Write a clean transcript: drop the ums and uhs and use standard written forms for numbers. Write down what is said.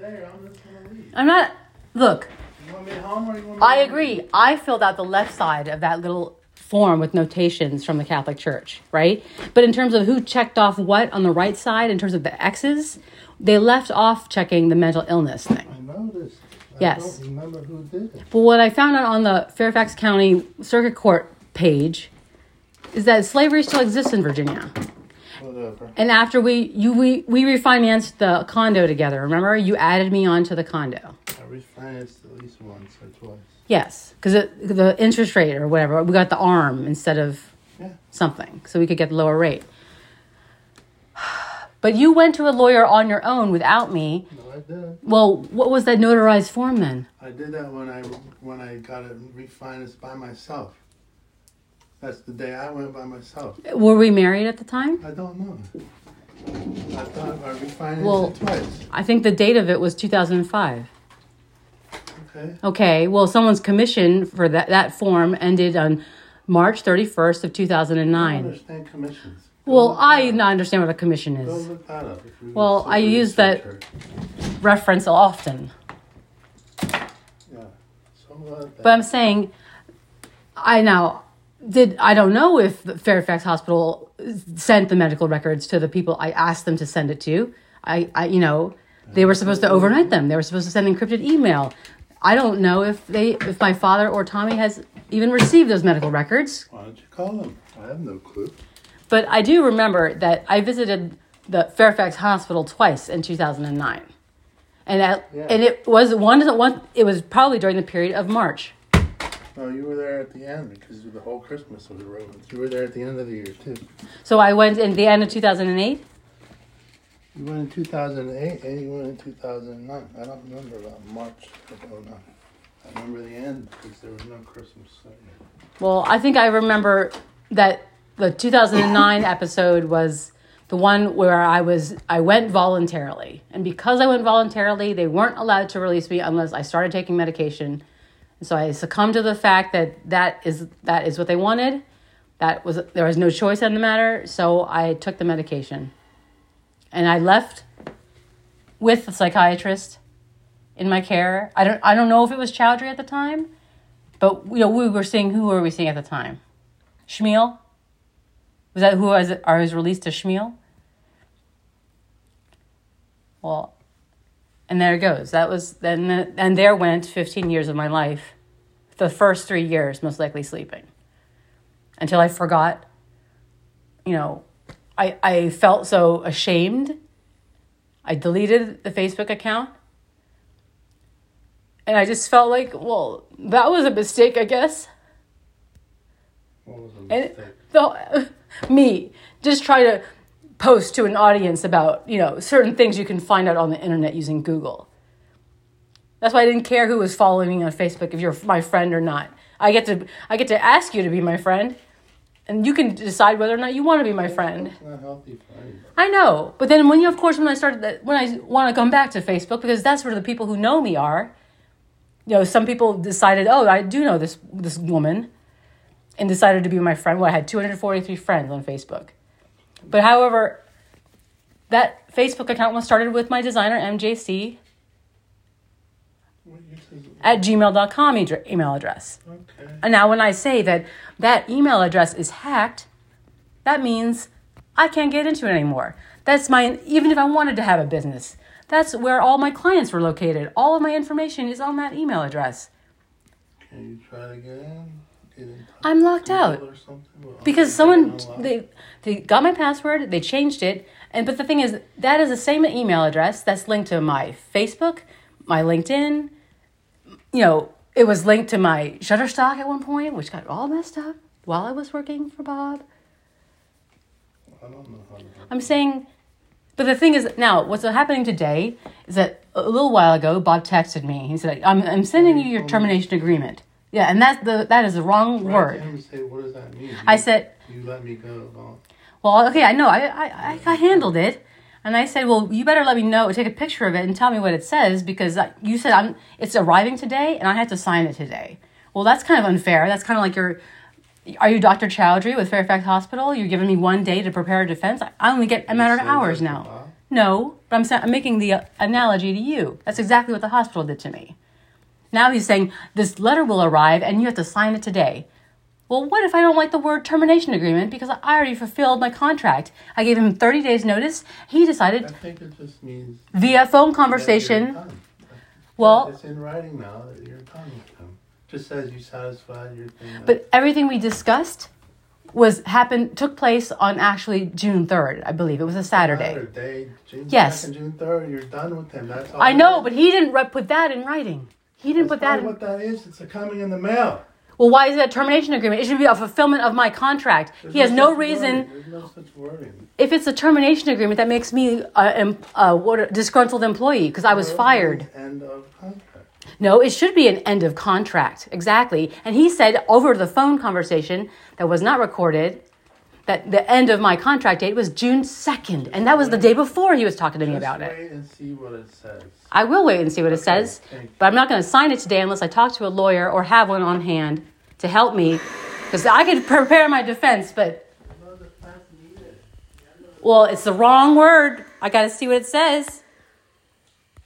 there. I'm just going to leave. I'm not... Look. You want me home or you want me I agree. I filled out the left side of that little form with notations from the Catholic Church, right? But in terms of who checked off what on the right side, in terms of the X's, they left off checking the mental illness thing. I know this. Yes. I don't remember who did it. But what I found out on the Fairfax County Circuit Court page is that slavery still exists in Virginia. Whatever. And after we refinanced the condo together, remember? You added me onto the condo. I refinanced at least once or twice. Yes, because the interest rate or whatever, we got the ARM instead of something, so we could get the lower rate. But you went to a lawyer on your own without me. No, I did. Well, what was that notarized form then? I did that when I got it refinanced by myself. That's the day I went by myself. Were we married at the time? I don't know. I thought I refinanced it twice. I think the date of it was 2005. Okay. Okay, well, someone's commission for that form ended on March 31st of 2009. I don't understand commissions. Well, I understand what a commission Go is. look that up. If you Well, I use that reference often. Yeah. So But I'm saying, I don't know if the Fairfax Hospital sent the medical records to the people I asked them to send it to. They were supposed to overnight them. They were supposed to send encrypted email. I don't know if my father or Tommy has even received those medical records. Why don't you call them? I have no clue. But I do remember that I visited the Fairfax Hospital twice in 2009. And it was it was probably during the period of March. No, you were there at the end because the whole Christmas was ruined. You were there at the end of the year, too. So I went in the end of 2008? You went in 2008 and you went in 2009. I don't remember about March of 2009. I remember the end because there was no Christmas. Well, I think I remember that the 2009 episode was the one where I went voluntarily. And because I went voluntarily, they weren't allowed to release me unless I started taking medication. And so I succumbed to the fact that is what they wanted. There was no choice in the matter, so I took the medication. And I left with the psychiatrist in my care. I don't know if it was Chowdhury at the time, but who were we seeing at the time? Schmiel? Was that who I was released to Schmiel? Well, and there it goes. That was and there went 15 years of my life. The first 3 years, most likely sleeping, until I forgot. I felt so ashamed. I deleted the Facebook account. And I just felt like, well, that was a mistake, I guess. What was a mistake? Me just try to post to an audience about, certain things you can find out on the internet using Google. That's why I didn't care who was following me on Facebook, if you're my friend or not. I get to ask you to be my friend. And you can decide whether or not you want to be my friend. It's not healthy for anybody. I know. But then when I want to come back to Facebook, because that's where the people who know me are, some people decided, oh, I do know this woman, and decided to be my friend. Well, I had 243 friends on Facebook. But however, that Facebook account was started with my designer, MJC, at gmail.com email address. Okay. And now when I say that email address is hacked, that means I can't get into it anymore. That's even if I wanted to have a business, that's where all my clients were located. All of my information is on that email address. Can you try to get in? I'm locked out. Because someone, they got my password, they changed it, but the thing is, that is the same email address that's linked to my Facebook, my LinkedIn. It was linked to my Shutterstock at one point, which got all messed up while I was working for Bob. I don't know how to do it. I'm saying, but the thing is, now, what's happening today is that a little while ago, Bob texted me. He said, I'm sending you your termination agreement. Yeah, and that is the wrong word. I say, what does that mean? I said, you let me go. Well, okay, I know. I handled it. And I said, well, you better let me know, take a picture of it and tell me what it says, because you said it's arriving today and I had to sign it today. Well, that's kind of unfair. That's kind of like are you Dr. Chowdhury with Fairfax Hospital? You're giving me 1 day to prepare a defense? I only get a matter of hours now. No, but But I'm making the analogy to you. That's exactly what the hospital did to me. Now he's saying this letter will arrive and you have to sign it today. Well, what if I don't like the word termination agreement because I already fulfilled my contract? I gave him 30 days notice. He decided I think it just means via phone that conversation. you're done. Well, it's in writing now that you're done with him. Just says you satisfied your thing. but everything we discussed took place on actually June 3rd, I believe. It was a Saturday. June Yes. 2nd, June 3rd, you're done with him. That's all. I know, but he didn't put that in writing. He didn't put that in. What that is, it's coming in the mail. Well, why is that termination agreement? It should be a fulfillment of my contract. He has no reason. There's no such wording. If it's a termination agreement, that makes me a disgruntled employee because I was fired. End of contract. No, it should be an end of contract. Exactly. And he said over the phone conversation that was not recorded that the end of my contract date was June 2nd. And that was the day before he was talking to me about it. Wait and see what it says. I will wait and see what it says. But I'm not going to sign it today unless I talk to a lawyer or have one on hand to help me. Because I could prepare my defense, but... Well, it's the wrong word. I got to see what it says.